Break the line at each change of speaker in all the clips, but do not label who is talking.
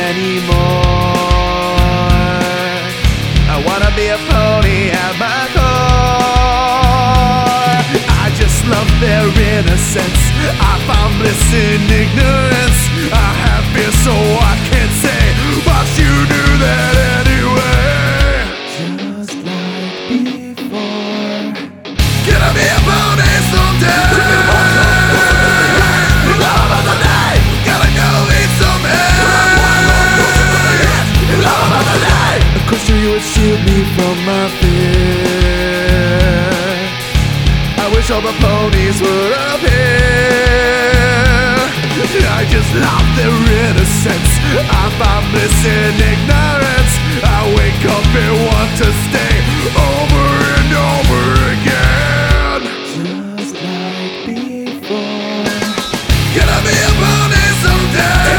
anymore. I wanna be a pony at my core. I just love their innocence. I found bliss in ignorance. I have fear so I can't say, but you do that anyway. Just like before. Can I be a pony someday? Love of the night, gotta go eat some hay. Love of the night, of course you would shield me from my fear. I wish all the ponies would appear. I just love their innocence. I found bliss in ignorance. I wake up and want to stay over and over again. Just like before. Can I be a pony someday?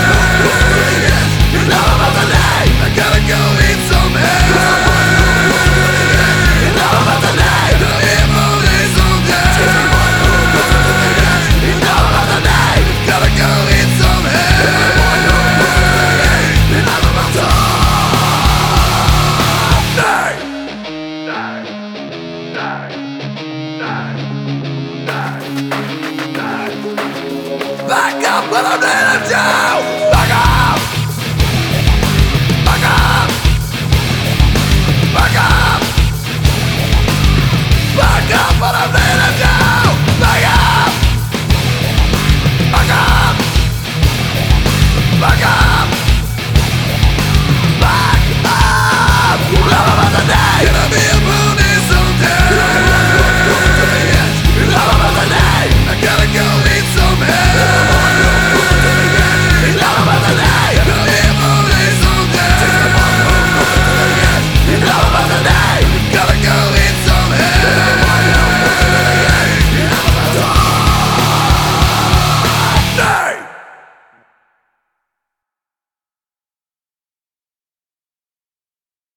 Love of the night, I gotta go eat some hay. Love of the night, can I be a pony someday? Love of the night, gotta go eat some hay. Love of the night. Back up when I'm ready to. Back up. Back up. Back up.